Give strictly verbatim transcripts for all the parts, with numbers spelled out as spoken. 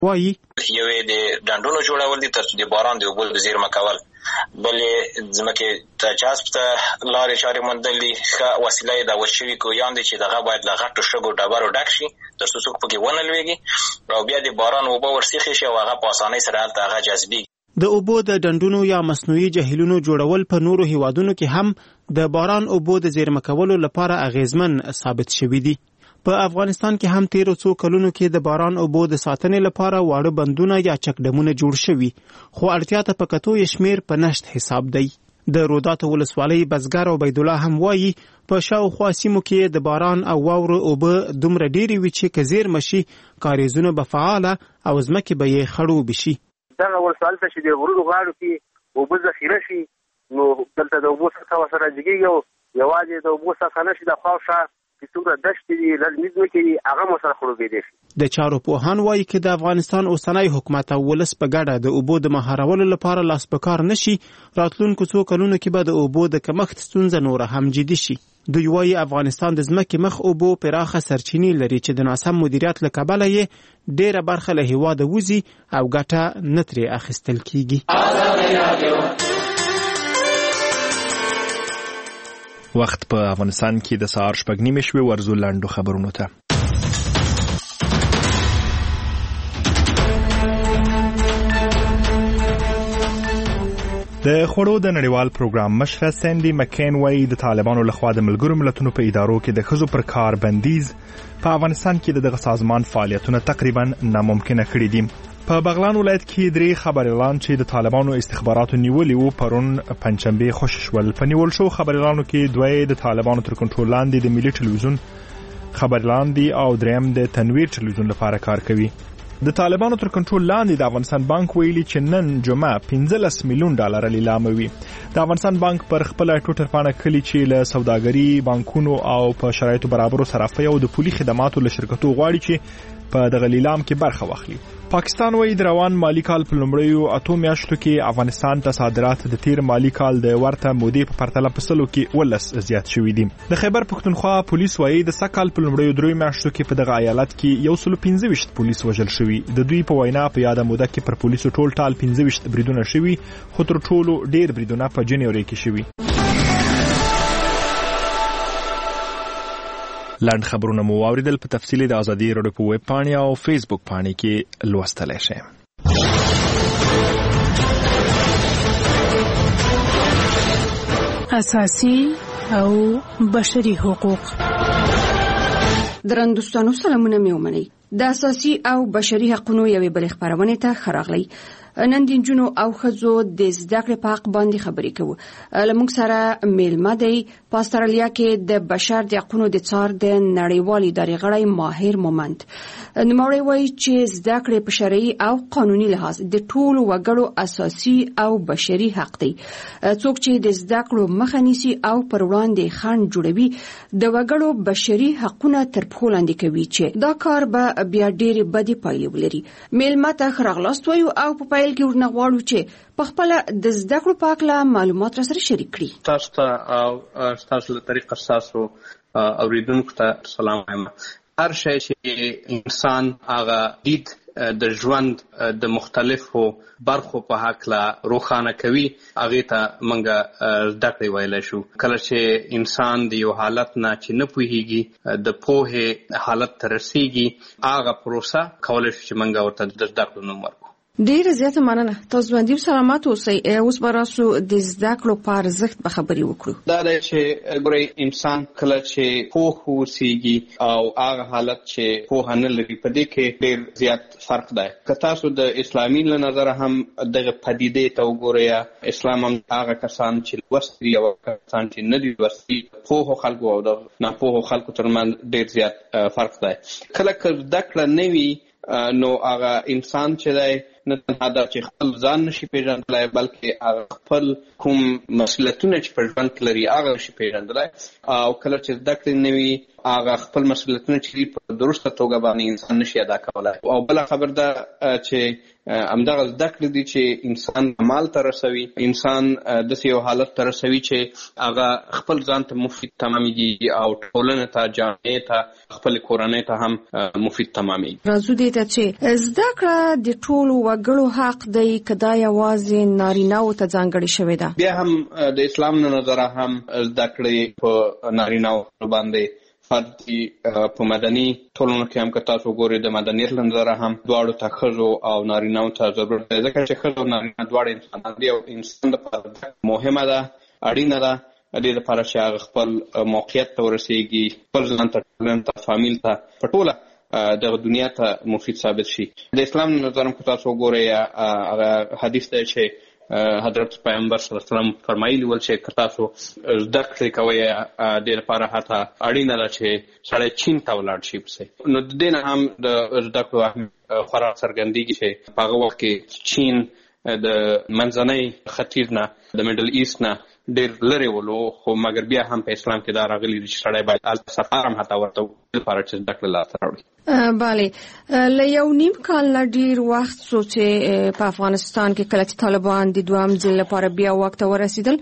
وایي یوې د ډنډونو جوړول دي تر د باران د اوبو د زیرمه کول، بلې ځمکې ته جذب ته لارې چارې موندل دي. ښه وسیله یې د وچ شوي کوهیان دي چې دغه باید له غټو شګو ډبرو ډک شي تر څو څوک پکې ونه لویږي او بیا د باران اوبه ورسیخې شي او هغه په اسانۍ سره هلته هغه جذبېږي. د اوبو د ډنډونو یا مصنوعي جهیلونو جوړول په نورو هیوادونو کې هم د باران اوبو د زیرمه کولو لپاره اغیزمن ثابت شوي دي. په افغانستان کې هم تیرو څو کلونو کې د باران اوبو د ساتنې لپاره واړه بندونه یا چک ډمونه جوړ شوي، خو اړتیا ته په کتو یې شمیر په نشت حساب دی. د روداتو ولسوالۍ بزګر عبید الله هم وایي په شاوخوا سیمو کې د باران او واورو اوبه دومره ډېرې وي چې که زیرمه شي کاریزونه به فعاله او ځمکې به یې خړوبې شي. دغه ولسوالۍ ته چې د غرونو غاړو کې اوبه ذخیره شي نو دلته د اوبو سطحه ورسره جګېږي او یوازې د اوبو سطحه نه شي د خواوشا چې څومره دښتې دي لږ ځمکې دي هغه هم ورسره خړوبېدی شي. د چارو پوهان وایي که د افغانستان اوسنی حکومت او ولس په ګډه د اوبو د مهارولو لپاره لاس په کار نه شي، راتلونکو څو کلونو کې به د اوبو د کمښت ستونزه نوره هم جدي شي. دوی وایي افغانستان د ځمکې مخ اوبو پراخه سرچینې لري چې د ناسم مدیریت له کبله یې ډېره برخه له هېواده وځي او ګټه نه ترې اخیستل کیږي. وخت په افغانستان کې د سهار شپږ نیمې شوې. ورزو لاندو خبرونو ته. د خوړو د نړیوال پروګرام مشره سینډي مکین وایي د طالبانو لخوا د ملګرو ملتونو په ادارو کې د ښځو پر کار بندیز په افغانستان کې دغه سازمان فعالیتونه تقریبا ناممکنه کړي دي. په بغلان ولایت کې درې خبریالان چې د طالبانو استخباراتو نیولي وو پرون پنجشنبه خوشي شول. په نیول شو خبریالانو کې دوی د طالبانو تر کنټرول لاندې د ملي ټلویزیون خبریالان دي او دریم د تنویر ټلویزیون لپاره کار کوي. د طالبانو تر کنټرول لاندې د افغانستان بانک ویلي چې نن جمعه پنځلس میلیون ډالر لیلامه وي. د افغانستان بانک پر خپل ټوټر پاڼه کلی چې له سوداګري بانکونو او په شرایطو برابرو صرافۍ او د پولي خدماتو له شرکتو غواړي چې په دغه لیلام کې برخه واخلي. پاکستان وایي د روان مالی کال په لومړیو اتو میاشتو کې افغانستان ته صادرات د تیر مالی کال د ورته مودې په پرتله په سلو کې ولس زیات شوي دي. د خیبر پښتونخوا پولیس وایي د سکهال په لومړیو دریو میاشتو کې په دغه ایالت کې یو سل پنځه ویشت پولیس وژل شوي. د دوی په وینا په یاده موده کې پر پولیسو ټول ټال پنځه ویشت بریدونه شوي، خو تر ټولو ډیر بریدونه په جنوري کې شوي. لاند خبرونه مو واوریدل. په تفصیل د ازادي راډیو په ویب پاڼې او فیسبوک پاڼې کې لوستلی شئ. اساسي او بشري حقوق. درنوستانو سلامونه مې ومنئ. د اساسي او بشري حقوقو یوې بلې خبرونې ته ښه راغلی. نن د نجونو او ښځو د زده کړې په حق باندې خبرې کوو. له موږ سره میلمه دی په استرالیا کې د بشر د حقوقو د څار د نړیوالې ادارې غړی ماهر مومند. نوموړی وایي چې زده کړې په شرعي او قانوني لحاظ د ټولو وګړو اساسي او بشري حق دی. څوک چې د زده کړو مخه نیسي او پر وړاندې خنډ جوړوي د وګړو بشري حقونه تر پښو لاندې کوي چې دا کار به بیا ډېرې بدې پایلې ولري. میلمه ته ښه راغلاست وایو او په پیل کې ورنه غواړو چې په خپل د زده کړو په اړه معلومات را سره شریک کړي. تاسو ته او تاسو له طریقه تاسو اوریدونکو ته سلام وایم. هر شی چې انسان هغه دید د ژوند د مختلفو برخو په حق لا روښانه کوي هغه ته منګه زده کړې ویلی شو. کله چې انسان د یو حالت نه چې نه پوهیږي د پوهې حالت ته رسیږي هغه پروسه کولی شو چې منګه ورته د زده کړو نوم ورکړو. ډېره زیاته مننه. تاسو باندې سلامات اوسئ. اوس به راسو د زده کړو په ارزښت به خبرې وکړو. دا دی چې ګورئ انسان کله چې پوه اوسیږي او هغه حالت چې پوهه نه لري په دې کې ډېر زیات فرق دی. که تاسو د اسلامي له نظره هم دغه پدیدې ته وګورئ، اسلام هم هغه کسان چې لوستي او کسان چې نه دي لوستي پوهو خلکو او د ناپوهو خلکو ترمنځ ډېر زیات فرق دی. کله که زده کړه نه وي نو هغه انسان چې دی نه تنها دا چې خپل ځان نشي پیژندلی بلکې هغه خپل کوم مسؤلیتونه چې په ژوند کې لري هغه نشي پیژندلی. او کله چې زده کړې نه وي هغه خپل مسؤلیتونه چې په درسته توګه باندې انسان نشي ادا کولای. او بل خبر ده چې همدغه زده کړې دي چې انسان مال ته رسوي، انسان داسې یو حالت ته رسوي چې هغه خپل ځان ته مفید تمامېږي او ټولنې ته، جامعې ته، خپل کورنۍ ته هم مفید تمامېږي. راځو دې ته چې زده کړه د ټولو وګړو حق دی که دا یوازې نارینه‌وو ته ځانګړې شوې ده؟ بیا هم د اسلام له نظره هم زده کړې په نارینه‌وو باندې فرض دي. په مدني ټولنو کې هم که تاسو ګورئ د مدنیت له نظره هم دواړو ته ښځو او نارینه‌و ته ضرورت دی، ځکه چې ښځه او نارینه دواړه انسانان دي او انسان لپاره مهمه ده، اړینه ده دې لپاره چې هغه خپل موقعیت ته ورسېږي، خپل ځان ته، ټولنې ته، فامیل ته، په ټوله دغه دنیا ته مفید ثابت شي. د اسلام له نظره هم که تاسو ګورئ هغه حدیث دی چې حضرت پیغمبر صلی الله علیه وسلم فرمایلی ول چې که تاسو زده کړې کوئ دې لپاره حتی اړینه ده چې سړی چین ته ولاړ شي پسې. نو د دې نه هم د زده کړو اهمیت خورا څرګندېږي چې په هغه وخت کې چین د منځنۍ ختیځ نه، د میډل ایست نه ډېر لرې ولو، خو مګر بیا هم په اسلام کې دا راغلي دي چې سړی باید هلته سفر هم حتی ورته وکړي لپاره چې زده کړه لاسته راوړي. بله، له یو نیم کال نه ډېر وخت څو چې په افغانستان کې کله چې طالبان د دوهم ځل لپاره بیا واک ته ورسېدل،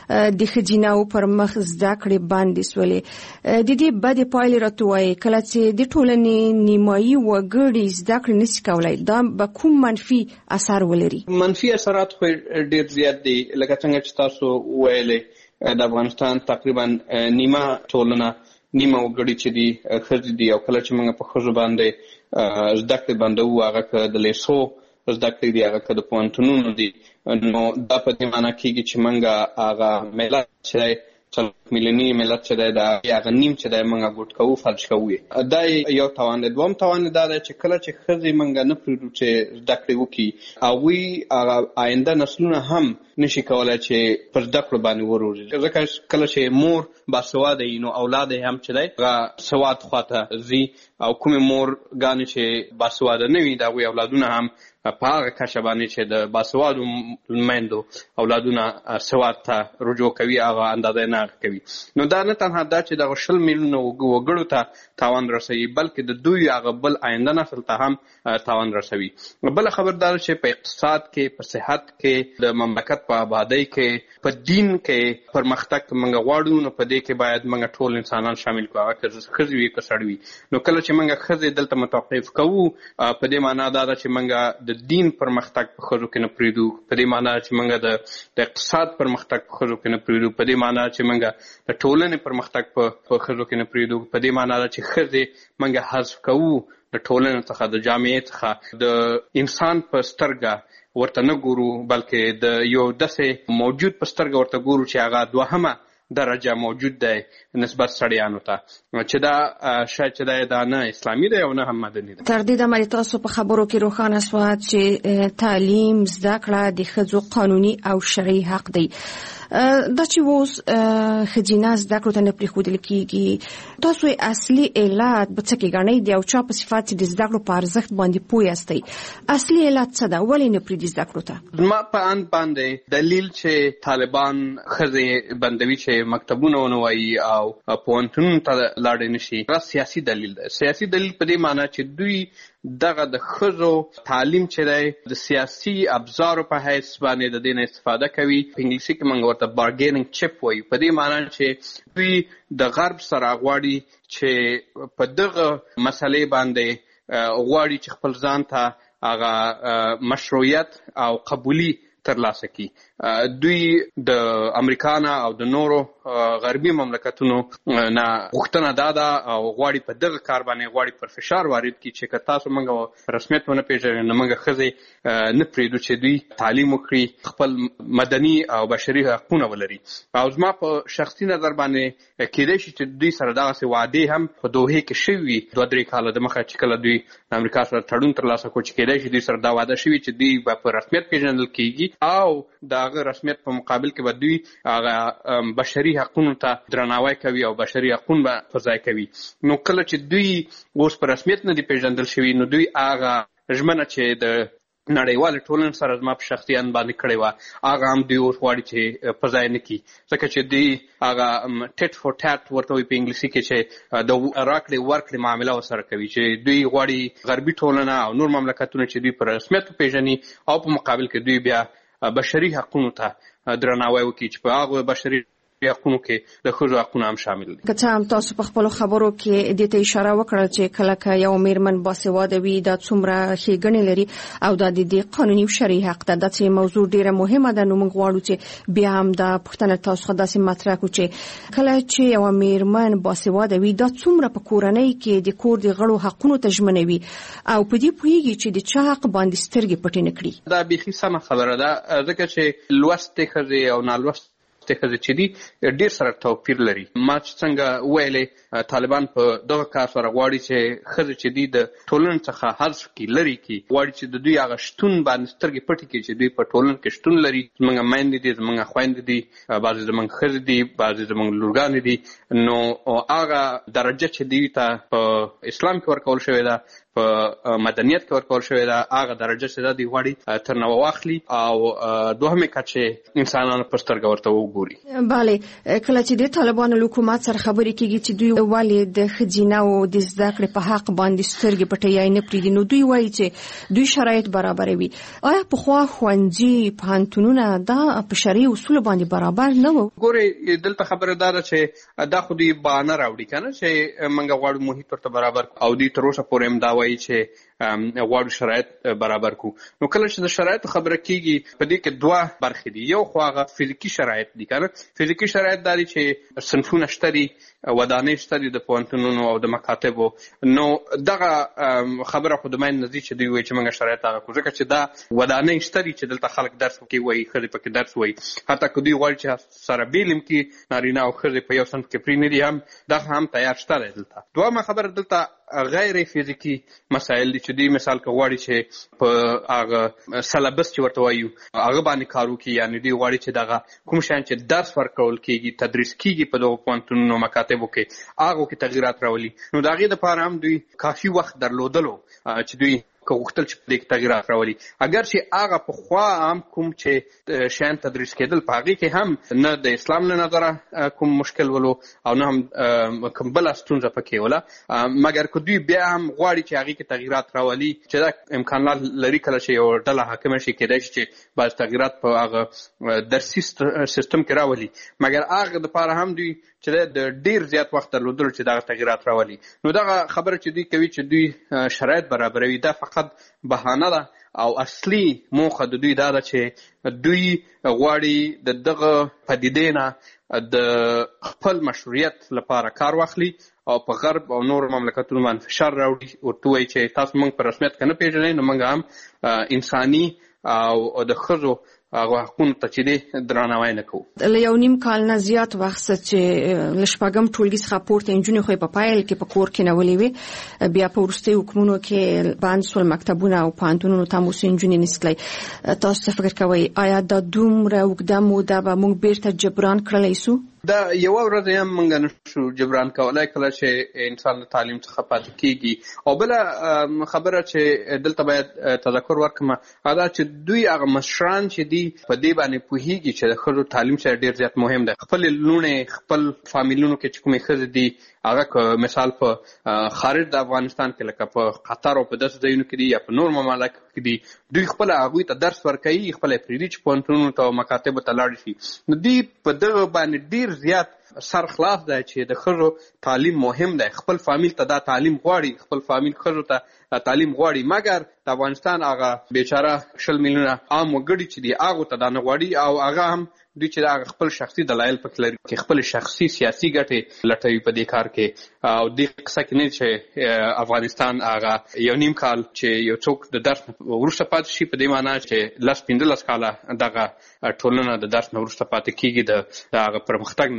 د ښځینه‌وو پر مخ زده کړې بندې شولې. د دې بدې پایلې راته وایي کله چې د ټولنې نیمایي وګړي زده کړې نشي کولی، دا به کوم منفي اثر ولري؟ منفي اثرات خو ډېر زیات دي. لکه څنګه چې تاسو وویلې د افغانستان تقریبا نیمه ټولنه، نیمه وګړي چې دي ښځې دي، او کله چې موږ په ښځو باندې زده کړې بندوو، هغه که د لیسو زده کړې دي، هغه که د پوهنتونونو دي، نو دا په دې معنی کېږي چې موږ هغه ملت چې دی، څلور میلیوني ملت چې دی، د هغه نیم چې دی موږ ګوټ کوو، فلج کوو یې. دا یو تاوان دی. دوهم تاوان دا دی چې کله چې ښځې موږ نه پرېږدو چې زده کړې وکړي، هغوی هغه آینده نسلونه هم نشي کولای چې پر زده کړو باندې وروزي، ځکه کله چې مور باسواده وي نو اولاد یې هم چې دی هغه سواد خواته ځي، او کومې مور ګانې چې باسواده نه وي د هغوی اولادونه هم په هغه کچه باندې چې د باسوادو میندو اولادونه سواد ته رجوع کوي، هغه اندازه نه کوي. نو دا نه تنها دا چې دغه شل میلیونه وګړو ته تاوان رسوي، بلکې د دوی هغه بل آینده نسل ته هم تاوان رسوي. بله خبر دا چې په اقتصاد کې، په صحت کې، د مملکت په آبادۍ کې، په دین کې پرمختګ موږ غواړو، نو په دې کې باید موږ ټول انسانان شامل کړو، هغه که ښځې وي که سړي وي. نو کله چې موږ ښځې دلته متوقف کوو، په دې معنا دا ده چې موږ د دین پرمختګ په ښځو کې نه پرېږدو، په دې معنا چې موږ د اقتصاد پرمختګ په ښځو کې نه پرېږدو، په دې معنا چې موږ د ټولنې پرمختګ په ښځو کې نه پرېږدو، په دې معنا ده چې ښځې موږ حذف کوو د ټولنې څخه، د جامعې څخه، د انسان په سترګه ورته نه ګورو، بلکې د یو داسې موجود په سترګه ورته ګورو چې هغه دوهمه درجه موجود دی نسبت سړیانو ته، چې دا شاید چې دا نه اسلامي دی او نه هم مدني دی. تر دې دمه تاسو په خبرو کې روښانه شوه چې تعلیم، زده کړه د ښځو قانوني او شرعي حق دی. دا چې اوس ښځینه زده کړو ته نه پرېښودل کېږي، تاسو یې اصلي علت به څه کې ګڼئ؟ د یو چا په صفت چې د زده کړو په ارزښت باندې پوه یاستئ، اصلي علت څه ده؟ ولې نه پرېږدي زده کړو ته؟ زما په اند باندې دلیل چې طالبان ښځې بندوي چې مکتبونه ونه وایي او پوهنتونونو ته لاړې نه شي، دا سیاسي دلیل دی. سیاسي دلیل په دې معنی چې دوی دغه د ښځو تعلیم چې دی د سیاسي ابزارو په حیث باندې د دې نه استفاده کوي. په انګلیسي کې موږ ورته بارګیننګ چپ وایو، په دې معنی چې دوی د غرب سره غواړي چې په دغه مسلې باندې غواړي چې خپل ځان ته هغه مشروعیت او قبولي ترلاسه کړي. دوی د امریکا نه او د نورو غربي مملکتونو نه غوښتنه دا ده او غواړي په دغه کار باندې غواړي پر فشار وارد کړي چې که تاسو موږ رسمیت ونه پېژنئ نو موږ ښځې نه پرېږدو چې دوی تعلیم وکړي، خپل مدني او بشري حقونه ولري. او زما په شخصي نظر باندې کېدای شي چې دوی سره دغسې وعدې هم په دوحې کې شوي وي دوه درې کاله دمخه چې کله دوی د امریکا سره تړون ترلاسه کړو، چې کېدای شي دوی سره دا وعده شوي چې دوی به په رسمیت پېژندل کېږي او د هغه رسمیت په مقابل کې به دوی هغه بشري حقونو ته درناوی کوي او بشري حقونه به په ځای کوي. نو کله چې دوی اوس په رسمیت نه دي پېژندل شوي، نو دوی هغه ژمنه چې د نړیوال ټولنې سره زما په شخصي ان باندې کړی و هغه هم دوی اوس غواړي چې په ځای نه کړي ځکه چې دوی هغه ټیټ فور ټاټ ورته وایي په انګلیسي کې چې د راکړې ورکړې معامله ورسره کوي چې دوی غواړي غربي ټولنه او نور مملکتونه چې دوی په رسمیت وپېژني او په مقابل کې دوی بیا بشري حقونو ته درناوی وکړي چې په هغو بشري حقونو کې د ښځو حقونه هم شامل دي. که څه هم تاسو په خپلو خبرو کې دې ته اشاره وکړه چې کله که یو میرمن باسواده وي دا څومره ښېګڼې لري او دا د دې قانوني او شرعي حق ده. داسې موضوع ډېره مهمه ده. نو موږ غواړو چې بیا هم دا پوښتنه تاسو څخه داسې مطرح کړو چې کله چې یوه میرمن باسواده وي دا څومره په کورنۍ کې د کور د غړو حقونو ته ژمنوي او په دې پوهېږي چې د چا حق باندې سترګې پټې نه کړي. دا بیخي سمه خبره ده ځکه چې لوستې ښځې او نالوستې ښځې چې دي ډېر سره توپیر لري. ما چې څنګه ویلې طالبان په دغه کار سره غواړي چې ښځې چې دي د ټولنې څخه حذف کړي لرې کړي غواړي چې د دوی هغه شتون باندې سترګې پټې کړي چې دوی په ټولنه کې شتون لري. زموږ میندې دي زموږ خویندې دي بعضې زموږ ښځې دي بعضې زموږ لورګانې دي نو هغه درجه چې دوی ته په اسلام کې ورکول شوې ده په مدنیت کې ورکول شوې ده هغه درجه چې ده دوی غواړي تر نوه واخلي او دوهمې کچې انسانانو په سترګه ورته وګوري. بله کله چې د طالبانو له حکومت سره خبرې کېږي چې دوی ولې د ښځینهو د زده کړې په حق باندې سترګې پټوي نه پرېږدي نو دوی وایي چې دوی شرایط برابروي. آیا پخوا ښوونځي پوهنتونونه دا په شرعي اصولو باندې برابر نه وو؟ ګورې دلته خبره دا ده چې دا خو دوی بهانه راوړي که نه چې موږ غواړو محیط ورته برابر او دوی تر اوسه پورې هم دا وایي چې غواړو شرایط برابر کړو. نو کله چې د شرایطو خبره کېږي په دې کې دوه برخې دي. یو خو هغه فزیکي شرایط دي که نه. فزیکي شرایط دا دي چې صنفونه شته دي ودانۍ شته دي د پوهنتونونو او د مکاتبو. نو دغه خبره خو د مین نه دي چې دوی وایي چې موږ شرایط هغه کړو ځکه چې دا ودانۍ شته دي چې دلته خلک درس کې وایي ښځې پکې درس وایي حتی که دوی غواړي چې سره بېل هم کړي نارینه او ښځې په یو صنف کې پرې نه دي هم دغه هم تیار شته دی دلته. دویمه خبره دلته غیر فزیکي مسایل دي چې دوی مثال که غواړي چې په هغه سلبس چې ورته وایو هغه باندې کار وکړي یعنې دوی غواړي چې دغه کوم شیان چې درس ورکول کېږي تدریس کېږي په دغو پوهنتونونو مکاتبو کې هغو کې تغیرات راولي. نو د هغې دپاره هم دوی کافي وخت درلودلو چې دوی که غوښتل چې په دې کې تغیرات راولي. اگر چې هغه پخوا هم کوم چې شیان تدریس کېدل په هغې کې هم نه د اسلام له نظره کوم مشکل ولو او نه هم کوم بله ستونزه پکې وله مګر که دوی بیا هم غواړي چې هغې کې تغیرات راولي چې دا امکانات لري کله چې یو ډله حاکمه شي کېدای شي چې بعض تغیرات په هغه درسي سیستم کې راولي مګر هغه دپاره هم دوی چې د ډېر زیات وخت درلودلو چې دغه تغیرات راولي. نو دغه خبره چې دوی کوي چې دوی شرایط برابروي دا فقط بهانه ده او اصلي موخه د دوی دا ده چې دوی غواړي د دغه پدیدې نه د خپل مشروعیت لپاره کار واخلي او په غرب او نور مملکتونو باندې فشار راوړي ورته وایي چې تاسو موږ په رسمیت کې نه پېژنئ نو موږ هم انساني او د ښځو هغه حقونو ته چې دی درناوی نه کوو. له یو نیم کال نه زیات وخت چې له شپږم ټولګي څخه پورته نجونې خو یې په پایل کې په کور کې نولې وې بیا په وروستیو حکمونو کې بند سول مکتبونه او پوهنتونونو ته مو نجونې نستلی. تاسو څه فکر کوئ آیا دا دومره اوږده موده به موږ بیرته جبران کړلی سو؟ دا یوه ورځ هم موږ نشو جبران کولی کله چې انسان له تعلیم څخه پاتې کېږي. او بله خبره چې دلته باید تذکر ورکړم هغه دا چې دوی هغه مشران چې دي په دې باندې پوهېږي چې د ښځو تعلیم سره ډېر زیات مهم دی. خپلې لوڼې خپل فامیلونو کې چې کومې ښځې دي هغه که مثال په خارج د افغانستان کې لکه په قطر او په داسې ځایونو کې دي یا په نور ممالکو کې دي دوی خپله هغوی ته درس ورکوي خپله یې پرېږدي چې پوهنتونونو ته او مکاتبو ته لاړ شي. نو دوی په دغه باندې ډېر زیات سر خلاف دی چې د ښځو تعلیم مهم دی. خپل فامیل ته دا تعلیم غواړي خپل فامیل ښځو ته تعلیم غواړي مګر د افغانستان هغه بیچاره شل میلیونه عام وګړي چې دي هغو ته دا نه غواړي او هغه هم دوی چې هغه خپل شخصي دلایل پکې لري چې خپل شخصي سیاسي ګټې لټوي په دې کار کې. او دې قصه کې نه چې افغانستان هغه یو نیم کال چې یو څوک د درس وروسته پاتې شي په دې معنا چې لس پنځلس کاله دغه ټولنه د درس نه وروسته پاتې کېږي د هغه پرمختګ نه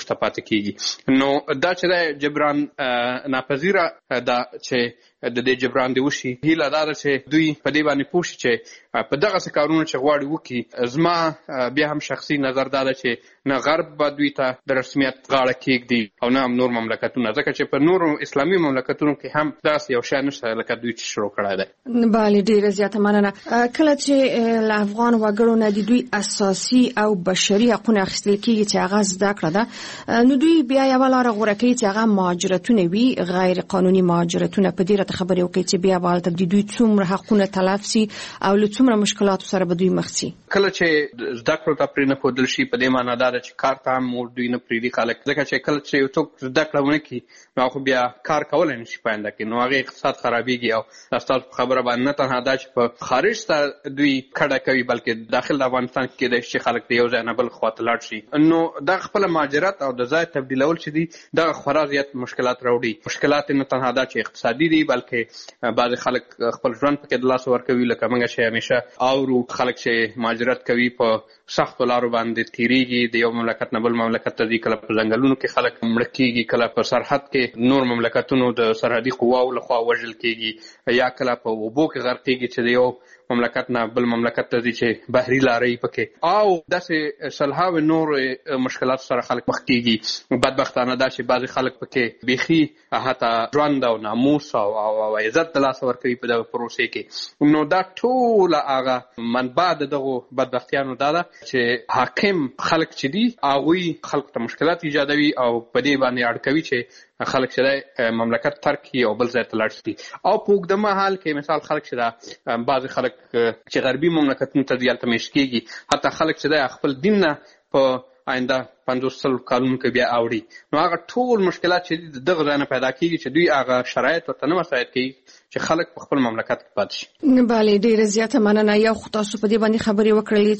وروسته پاتې کیږي. نو دا چې د جبران ناپذیره دا چې د دې جبران دی وشي، هیله دا ده چې دوی په دې باندې پوه شي چې په دغه څه کارونه چې غواړي وکړي. زما بیا هم شخصي نظر دا ده چې نه غرب به دوی ته د رسمیت غاړه کېږدي او نه هم نور مملکتونه، ځکه چې په نورو اسلامي مملکتونو کې هم داسې یو شی نشته لکه دوی چې شروع کړی دی. بله، ډېره زیاته مننه. کله چې له افغان وګړو نه د دوی اساسي او بشري حقونه اخیستل کېږي چې هغه زده کړه ده، نو دوی بیا یوه لاره غوره کوي چې هغه مهاجرتونه وي، غیر قانوني مهاجرتونه. په دې راته خبرې وکړئ چې بیا به هلته د دوی څومره حقونه تلف سي او له څومره مشکلاتو سره به دوی مخ سي. کله چې زده کړو ته پرې نه ښودل شي، په دې معنا دا ده چې کار ته هم دوی نه پرېږدي خلک، ځکه چې کله چې یو څوک زده کړه ونه کړي نو هغه بیا کار کولی نه شي په آینده کې، نو هغې اقتصاد خرابېږي. او ستاسو په خبره باندې نه تنها دا چې په خارج ته دوی کډه کوي، بلکې داخل د افغانستان کې کېدای شي چې خلک د یو ځای نه بل خوا ته لاړ شي. نو دغه خپله مهاجرت او د ځای تبدیلول چې دي دغه خورا زیات مشکلات راوړي. مشکلات نه تنها دا چې اقتصادي دي، بلکې بعضې خلک خپل ژوند پکې د لاسه ورکوي، لکه موږ چې همیشه اورو خلک چې مهاجرت کوي په سختو لارو باندې تیریږي، د یو مملکت نه بل مملکت ته ځي، کله په ځنګلونو کې خلک مړه کېږي، کله په سرحد کې نور مملکتونو د سرحدي قواو لخوا وژل کېږي، یا کله په اوبو کې غرق کېږي چې د یو مملکت نه بل مملکت ته ځي چې بحري لارې پکې، او داسې سلهاوې نور مشکلات سره خلک مخ کېږي. بدبختانه دا چې بعضې خلک پکې بیخي حتی ژوند او ناموس او عزت د لاسه ورکوي په دغه پروسې کې. نو دا ټوله هغه منبع د دغو بدبختیانو دا ده چې حاکم خلک چې دي هغوی خلکو ته مشکلات ایجادوي او په دې باندې اړ کوي چې خلک چې دی مملکت ترک کړي او بل ځای ته لاړ شي. او په اوږده مهال کې مثال خلک چې دا بعضې خلک چې غربي مملکتونو ته ځي هلته میشت کېږي، حتی خلک چې دی خپل دین نه په آینده پنځوس سلو کلونو کې بیا اوړي. نو هغه ټول مشکلات چې دي دغه ځای نه پیدا کېږي چې دوی هغه شرایط ورته نه مساعد کوي چې خلک په خپل مملکت کې پاتې شي. بله، ډېره زیاته مننه. یا خو تاسو په دې باندې خبرې وکړلې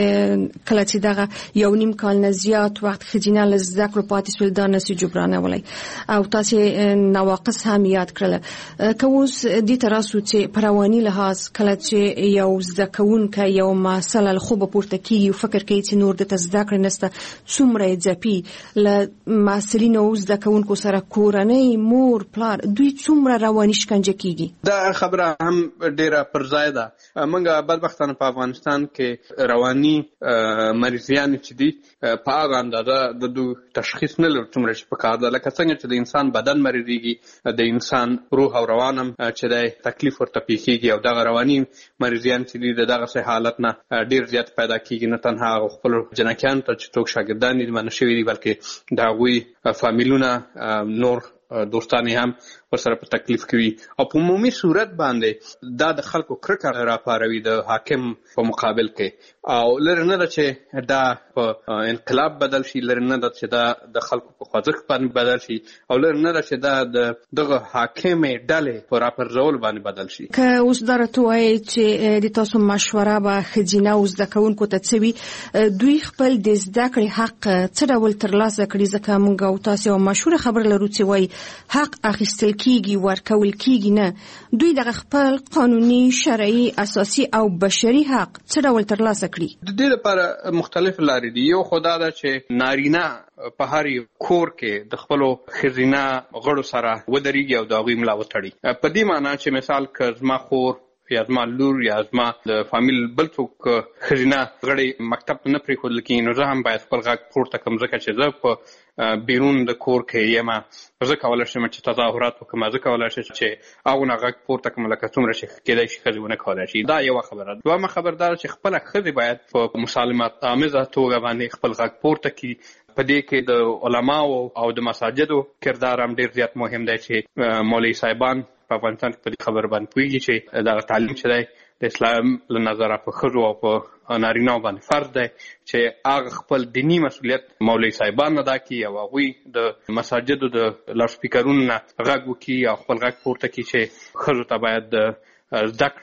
چې کله چې دغه یو نیم کال نه زیات وخت ښځینه له زده کړو پاتې شول دا نسي جبرانولی، او تاسې نواقص هم یاد کړله. که اوس دې ته راسو چې په رواني لحاظ کله چې یو زده کوونکی یو محصل له خوبه پورته کېږي او فکر کوي چې نور دته زده کړې نشته، څومره یې ځپي له محصلینو او زده کوونکو سره کورنۍ، مور، پلار، دوی څومره رواني شکنجه کېږي. دا خبره هم ډیره پر ځای ده. موږ بدبختانه په افغانستان کې رواني مریضیان چې دي په هغه اندازه د دوی تشخیص نه لرو څومره چې پکار ده، لکه څنګه چې د انسان بدن مریضېږي، د انسان روح او روان هم چې دی تکلیف ورته پیښېږي، او دغه رواني مریضیان چې دي د دغسې حالت نه ډېر زیات پیدا کېږي. نه تنها هغه خپلو جنکیانو ته چې څوک شاګردان دي منع شوي دي، بلکې د هغوی فامیلونه نور دوستان هم ورسره په تکلیف کوي. او په عمومي صورت باندې دا د خلکو کرکه راپاروي د حاکم په مقابل کې، او لرې نه ده چې دا په انقلاب بدل شي، لرې نه ده چې دا د خلکو په خوځښت باندې بدل شي، او لرې نه ده چې دا د دغه حاکمې ډلې په راپرځولو باندې بدل شي. که اوس دا راته وایي چې د تاسو مشوره به ښځینه او زده کوونکو ته څه وي، دوی خپل د زده کړې حق څه ډول ترلاسه کړي؟ ځکه موږ او تاسو یوه مشهوره خبره لرو چې وایي حق اخیستل کېږي، ورکول کېږي نه. دوی دغه خپل قانوني، شرعي، اساسي او بشري حق څه ډول ترلاسه کړي؟ د دې لپاره مختلف لارې دي. یو خو دا ده چې نارینه په هر یو کور کې د خپلو ښځینه غړو سره ودرېږي او د هغوی ملا وتړي. په دې معنا چې مثال که زما خور یا زما لور یا زما د فامیل بل څوک ښځینه غړی مکتب ته نه پرېښودل کېږي، نو زه هم باید خپل غږ پورته کړم، ځکه چې زه په بیرون د کور کې یم، زه کولی شم چې تظاهرات وکړم، زه کولی شم چې هغونه غږ پورته کړم لکه څومره چې کېدای شي ښځې ونه کولی شي. دا یوه خبره. دویمه خبر دا ده چې خپله ښځې باید په مسالمت آمیزه توګه باندې خپل غږ پورته کړي. په دې کې د علماو او د مساجدو کردار هم ډېر زیات مهم دی چې مولوي صاحبان په افغانستان کې په دې خبر باندې پوهېږي چې دغه تعلیم چې دی د اسلام له نظره په ښځو او په نارینه‌و باندې فرض دی چې هغه خپل دیني مسؤلیت مولوي صاحبان ادا کړي او هغوی د مساجدو د لاوډسپیکرونو نه غږ وکړي او خپل غږ پورته کړي چې ښځو ته باید زده کړې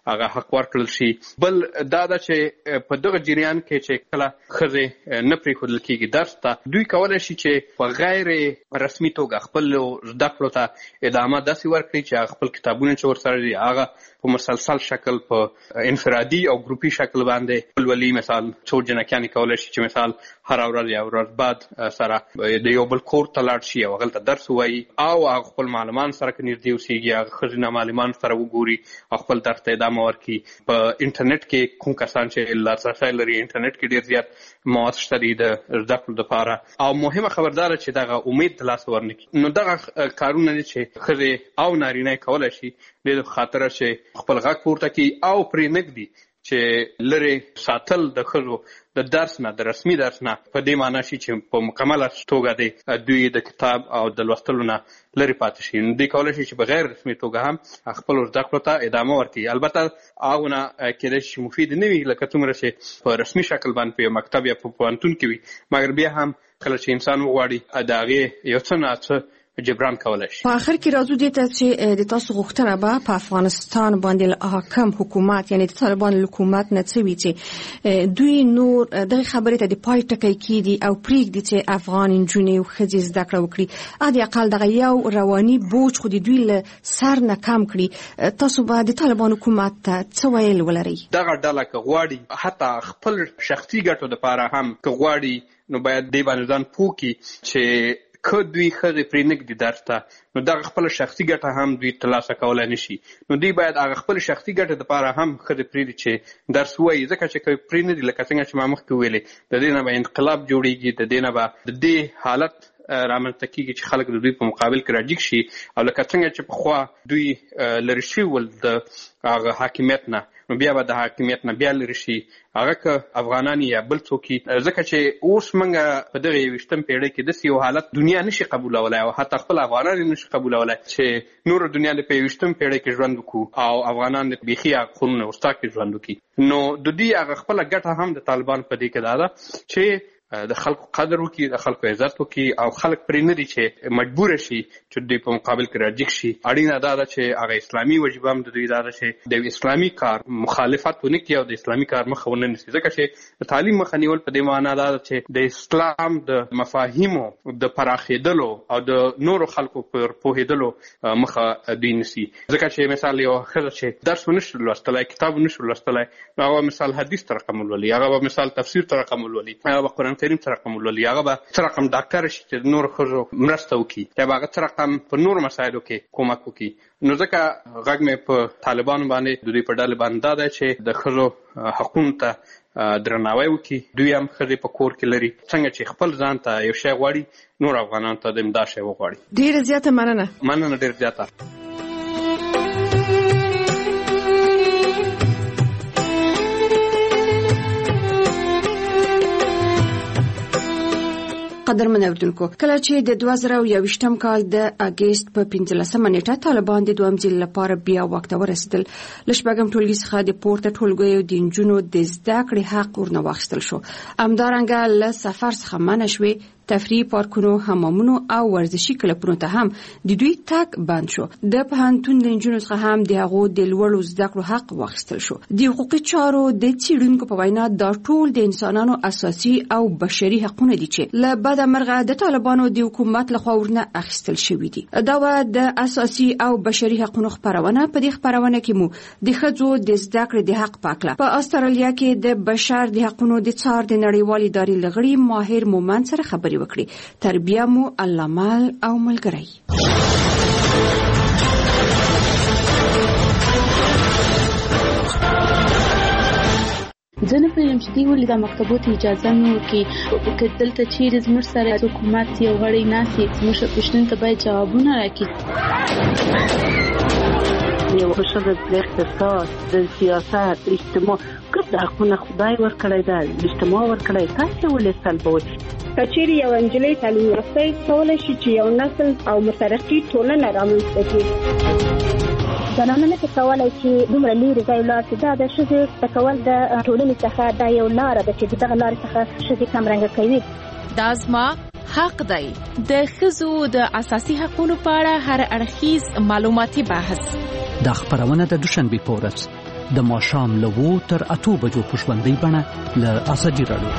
هغه حق ورکړل شي. بل دا ده چې په دغه جریان کې چې کله ښځې نه پرېښودل کېږي درس ته، دوی کولی شي چې په غیر رسمي توګه خپلو زده کړو ته ادامه داسې ورکړي چې هغه خپل کتابونه چې ورسره دي هغه په مسلسل شکل په انفرادي او ګروپي شکل باندې ولولي. مثال څو جنکیانې کولی شي چې مثال هر ورځ یا ورځ بعد سره د یو بل کور ته لاړ شي او هغلته درس ووایي، او هغه خپل معلمان سره که نږدې اوسېږي هغه ښځینه معلمان سره وګوري او خپل درس ته ادامه ورکړي. په انټرنیټ کې کوم کسان چې لاسرسی لري انټرنیټ کې ډېر زیات مواد شته دي د زده کړو دپاره، او مهمه خبرداره چې دغه امید ترلاسه ورنکړي. نو دغه کارونه دي چې ښځې او نارینه کولی شي د خاطره چې خپل غږ پورته کړي او پرې نږدي چې لرې ساتل د ښځو د درس نه، د رسمي درس نه په دې معنا شي چې په مکمله توګه د دوی د کتاب او د لوستلو نه لرې پاتې شي. نو دوی کولی شي چې په غیر رسمي توګه هم خپلو زده کړو ته ادامه ورکړي. البته هغونه کېدای شي مفید نه وي لکه څومره چې په رسمي شکل باندې په یو مکتب یا په پوهنتون کې وي، مګر بیا هم کله چې انسان وغواړي د هغې یو څه نه څه جبران کولای شي. په اخر کې راځو دې ته چې د تاسو غوښتنه به په افغانستان باندې حاکم حکومت یعنی د طالبانو حکومت نه څه وي چې دوی نور دغه خبرې ته د پای ټکی کیدي او پرېږدي چې افغان نجونې او ښځې زده کړه وکړي، ا د اقل دغه یو رواني بوج خو د دوی له سر نه کم کړي. تاسو به د طالبانو حکومت ته څه ویل ولرئ؟ دغه ډله که غواړي حتی خپل شخصي ګټو دپاره هم که غواړي نو باید دې باندې ځان پوه کړي چې که دوی ښځې پرې نږدي درس ته نو دغه خپله شخصي ګټه هم دوی ترلاسه کولی نه شي. نو دوی باید هغه خپل شخصي ګټې دپاره هم ښځې پرېږدي چې درس ووایي، ځکه چې که پرې نه دي لکه څنګه چې ما مخکې ویلې د دې نه به انقلاب جوړېږي، د دې نه به د دې حالت رامنځته کېږي چې خلک د دوی په مقابل کې راجګ شي، او لکه څنګه چې پخوا دوی لرې شوي ول د هغه حاکمیت نه، نو بیا به د حاکمیت نه بیا لرې شي هغه که افغانان یا بل څوک، ځکه چې اوس موږ په دغه یوویشتم پیړۍ کې داسې یو حالت دنیا نشي قبولولی او حتی خپل افغانان یې نشي قبولولی چې نوره دنیا د په یوویشتم پیړۍ کې ژوند وکړو او افغانان د بیخي هغه خونونه ورستا کې ژوند وکړي. نو د دوی هغه خپله ګټه هم د طالبان په دې کې دا ده چې د خلکو قدر وکړي، د خلکو عزت وکړي، او خلک پرې نه دي چې مجبوره شي چې دوی په مقابل کې راجګ شي. اړینه دا ده چې هغه اسلامي وجیبه هم د دوی دا ده چې د اسلامي کار مخالفت ونه کړي او د اسلامي کار مخه ونه نیسي، ځکه چې د تعلیم مخه نیول په دې معنا دا ده چې د اسلام د مفاهیمو د پراخېدلو او د نورو خلکو پر پوهېدلو مخه دوی نیسي. ځکه چې مثال یو ښځه چې درس ونشي لوستلی، کتاب ونشي لوستلی، نو هغه مثال حدیث ته رقم ولولي، هغه به مثال تفسیر ته رقم ولولي، هغه به قرآن کریم ته رقم ولولي، هغه به څه رقم ډاکټر شي چې د نورو ښځو مرسته وکړي، یا به هغه څه رقم په نورو مسایلو کې کومک وکړي. نو ځکه غږ مې په طالبانو باندې د دوی په ډلې باندې دا دی چې د ښځو حقونو ته درناوی وکړي. دوی هم ښځې په کور کې لري، څنګه چې خپل ځان ته یو شی غواړي نور افغانانو ته د امدا شی وغواړي. ډېره زیاته مننه. مننه ډېر زیاته. قدرمن اوریدونکو، کله چې د دوه زره یوویشتم کال د اګست په پنځلسمه نیټه طالبان د دویم ځل لپاره بیا واک ته ورسېدل، له شپږم ټولګي څخه د پورته ټولګیو د نجونو د زده کړې حق ورنه واخیستل شو. همدارنګه له سفر څخه منع شوې، تفریح پارکونو، حمامونو او ورزشي کلبونو ته هم د دوی تګ بند شو. د پوهنتون د نجونو څخه هم د هغو د لوړو زده کړو حق واخیستل شو. د حقوقي چارو د څېړونکو په وینا دا ټول د انسانانو اساسي او بشري حقونه دي چې له بده مرغه د طالبانو د حکومت لخوا ورنه اخیستل شوي دي. دا و د اساسي او بشري حقونو خپرونه. په دې خپرونه کې مو د ښځو د زده کړې د حق پاکله په استرالیا کې د بشر د حقونو د څار د نړیوال ادارې لغړي ماهر مومند سره خبرې وکړي. تربیه مو الله مال او ملګری. زه نه پوهېږم چې دوی ولې دا مکتبو ته اجازه نه ورکوي. که دلته چیرې زموږ سره حکومت یو غړی ناست وي، زموږ پوښتنو ته باید جوابونه راکړي. یو ښځه د اقتصاد، د سیاست، اجتماع ګډ حقونه خدای ورکړی ده، اجتماع ورکړی، تاسې ولې سلبوئ؟ که چیرې یو نجلۍ تعلیم یافته کولی شي چې یو نسل او مترقي ټولنه رامنځته کړي. زنانه نه شي کولی چې دومره لرې ځای ولاړ شي. دا د ښځې زده کول د ټولنې څخه دا یو لاره ده چې د دغه لارې څخه ښځې کمرنګه کوي. دا زما حق دی. د ښځو د اساسي حقونو په اړه هر اړخیز معلوماتي بحث. دا خبرونه د دوشنبه په ورځ د ماښام له اوو تر اتو بجو په ژوندۍ بڼه له ازادي راډیو.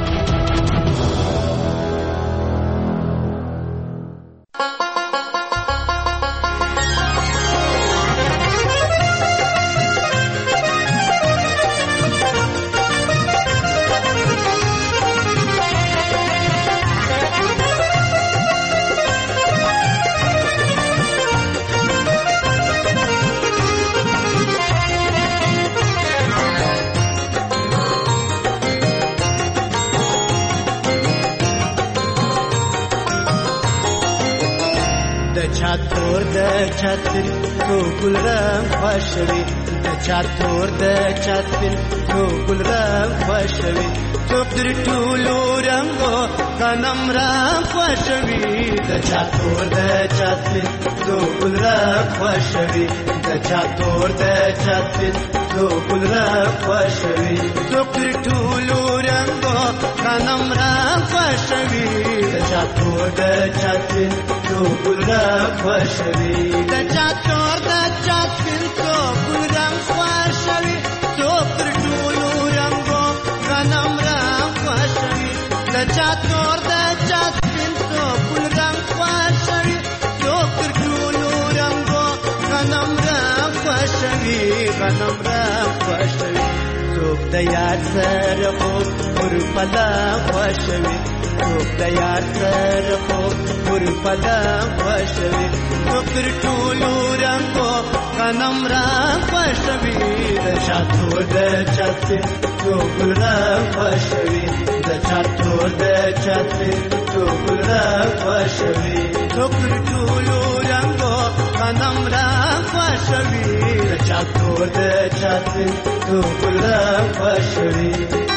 چاتور د چاتر تو ګل رنگ خوشوي د چاتور د چاتر تو ګل رنگ خوشوي څوک در ټولو رنگو غنم رنگ خوشوي د چاتور د چاتر تو ګل رنگ خوشوي د چاتور د چاتر تو ګل رنگ خوشوي څوک در ټولو رنگو غنم رنگ خوشوي د چاتور د چاتر تو ګل رنگ خوشوي د چاتور د چاتر تو ګل رنگ خوشوي څوک در ټولو رنگو غنم رنگ خوشوي د چاتور د چاتر تو ګل رنگ خوشوي څوک در ټولو رنگو غنم رنگ خوشوي غنم رنگ خوشوي څوک د یار سره خو پر پلا خوشوي څوک د یار سره خو پر پلا خوشوي څوک در ټولو رنگو غنم رنگ خوشوي د چاتور د چاتر تو ګل رنگ خوشوي د چاتور د چاتر تو ګل رنگ خوشوي څوک در ټولو رنگو غنم رنگ خوشوي د چاتور د چاتر تو ګل رنگ خوشوي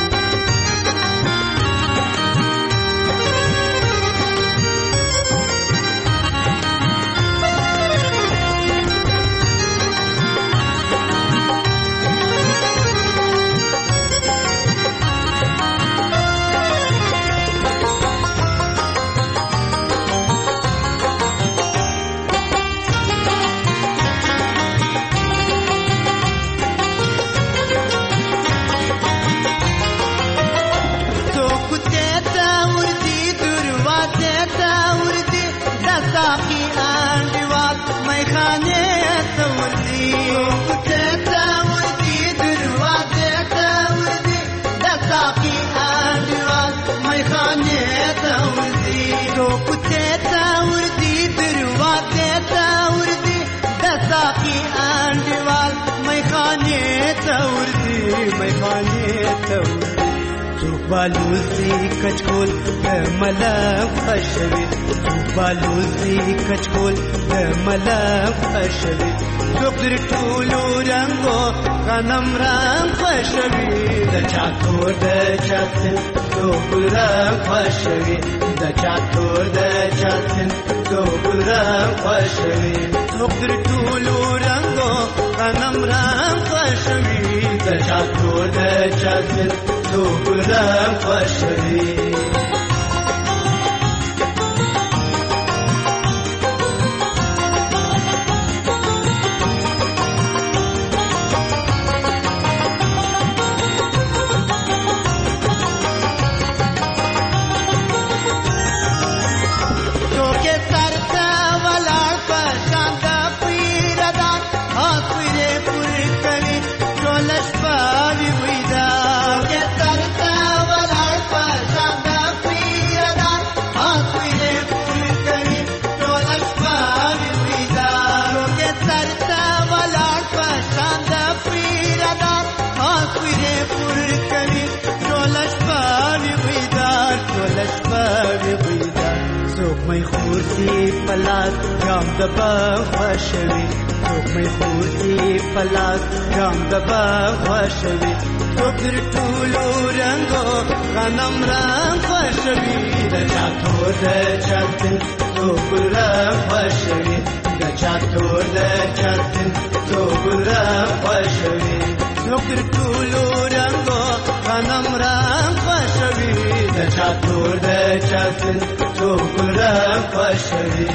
بالوزی کچکول د ملک خوشوي بالوزی کچکول د ملک خوشوي څوک در ټولو رنگو غنم رنگ خوشوي د چاتور د چاتر تو ګل رنگ خوشوي د چاتور د چاتر تو ګل رنگ خوشوي څوک در ټولو رنگو غنم رنگ خوشوي د چاتور د چاتر تو ګل رنگ خوشوي مې خورتي پلاس جام د باغ خوشوي څوک مې خورتي پلاس جام د باغ خوشوي څوک در ټولو رنگو غنم رنگ خوشوي د چاتور د چاتر تو ګل رنگ خوشوي د چاتور د چاتر تو ګل رنگ خوشوي څوک در ټولو رنگو غنم رنگ خوشوي د چاتور د چاتر تو ګل رنگ خوشوي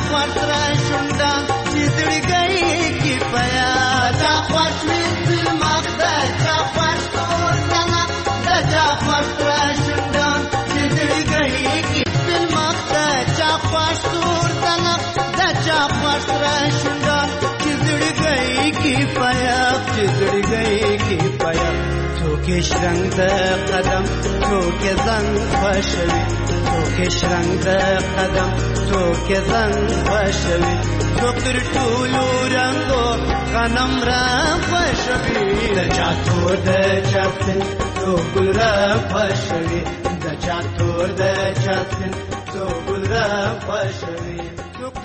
خوشره شونډه چې زړګی کې پیا چا خوش وي مخ ده چا خوش تور کنه د چا خوشره شونډه چې زړګی کې مخ ده چا خوش تور کنه د چا خوشره شونډه چې زړګی کې پیا چې زړګی کې پیا څوکش رنگ د قدم څوک زنګ خوشوي څوکش رنگ د قدم څوک زنګ خوشوي څوک تر ټولو رنگو غنم را خوشوي د چا تور د چا سپین څوک ګل را خوشوي د چا تور د چا سپین څوک ګل را خوشوي